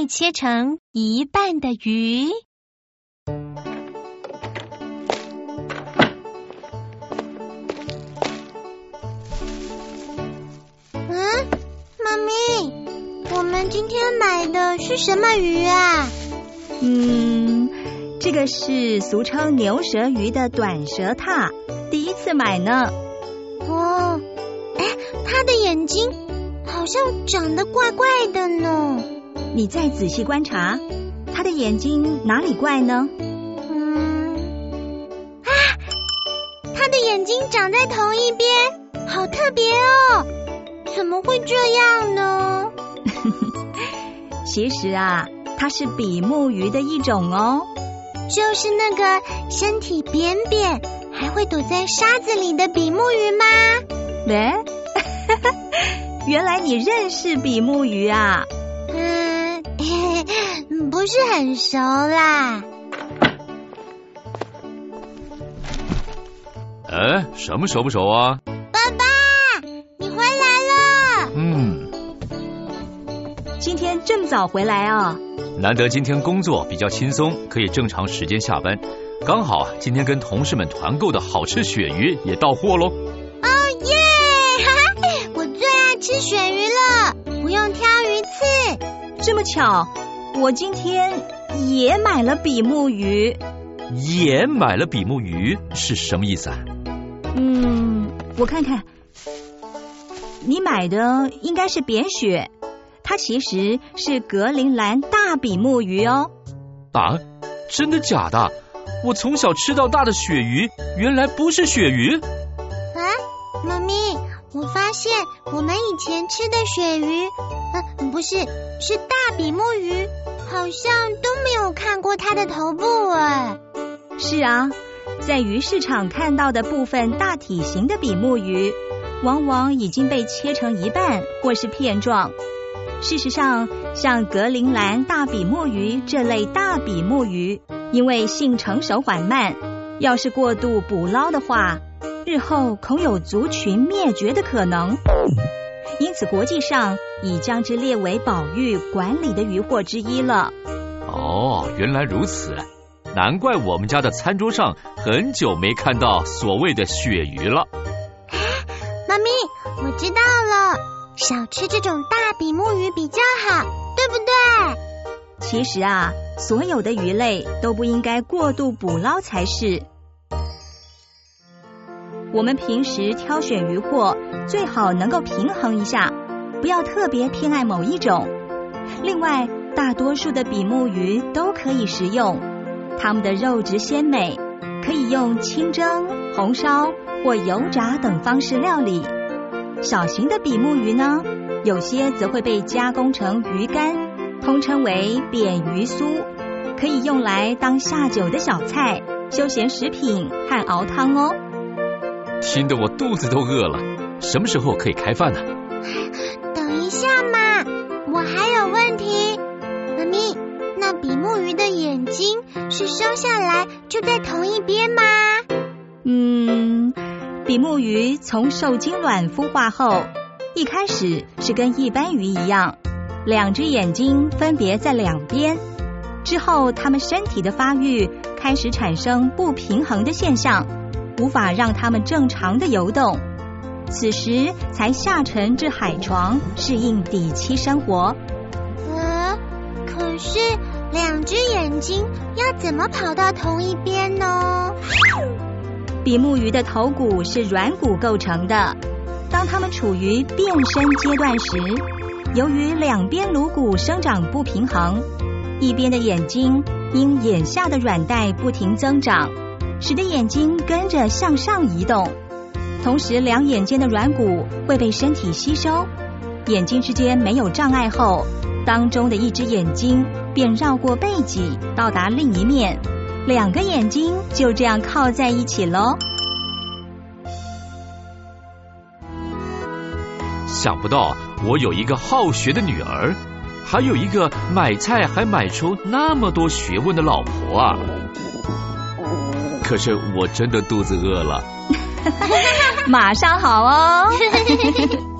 被切成一半的鱼。 妈咪，我们今天买的是什么鱼啊？ 这个是俗称牛舌鱼的短舌塔，第一次买呢。 哦，它的眼睛好像长得怪怪的呢。 你再仔细观察，它的眼睛哪里怪呢？ 它的眼睛长在同一边，好特别哦。怎么会这样呢？ 其实啊，它是比目鱼的一种哦。 就是那个身体扁扁，还会躲在沙子里的比目鱼吗？ 原来你认识比目鱼啊？ 不是很熟啦。 什么熟不熟啊？ 爸爸，你回来了。 今天这么早回来啊？ 难得今天工作比较轻松，可以正常时间下班。刚好今天跟同事们团购的好吃鳕鱼也到货咯。 耶！我最爱吃鳕鱼了，不用挑鱼刺。 这么巧，我今天也买了比目鱼。 也买了比目鱼是什么意思啊？ 我看看，你买的应该是扁鳕，它其实是格陵兰大比目鱼哦。 啊，真的假的？我从小吃到大的鳕鱼，原来不是鳕鱼。 妈咪，我发现我们以前吃的鳕鱼，是大比目鱼，好像都没有看过它的头部哎。 是啊，在鱼市场看到的部分大体型的比目鱼，往往已经被切成一半或是片状。事实上，像格陵兰大比目鱼这类大比目鱼，因为性成熟缓慢，要是过度捕捞的话，日后恐有族群灭绝的可能。因此国际上已将之列为保育管理的渔获之一了。 原来如此，难怪我们家的餐桌上很久没看到所谓的鳕鱼了。 妈咪，我知道了，少吃这种大比目鱼比较好，对不对？ 其实啊，所有的鱼类都不应该过度捕捞才是。我们平时挑选鱼货，最好能够平衡一下，不要特别偏爱某一种。另外，大多数的比目鱼都可以食用，它们的肉质鲜美，可以用清蒸、红烧或油炸等方式料理。小型的比目鱼呢，有些则会被加工成鱼干，通称为扁鱼酥，可以用来当下酒的小菜、休闲食品和熬汤哦。 听得我肚子都饿了，什么时候可以开饭呢？ 等一下嘛，我还有问题。妈咪，那比目鱼的眼睛是生下来就在同一边吗？ 比目鱼从受精卵孵化后，一开始是跟一般鱼一样，两只眼睛分别在两边。之后它们身体的发育开始产生不平衡的现象，无法让它们正常的游动，此时才下沉至海床，适应底栖生活。 可是两只眼睛要怎么跑到同一边呢？ 比目鱼的头骨是软骨构成的，当它们处于变身阶段时，由于两边颅骨生长不平衡，一边的眼睛因眼下的软带不停增长，使得眼睛跟着向上移动，同时两眼间的软骨会被身体吸收，眼睛之间没有障碍后，当中的一只眼睛便绕过背脊到达另一面，两个眼睛就这样靠在一起咯。 想不到我有一个好学的女儿，还有一个买菜还买出那么多学问的老婆啊！可是我真的肚子饿了。 马上好哦。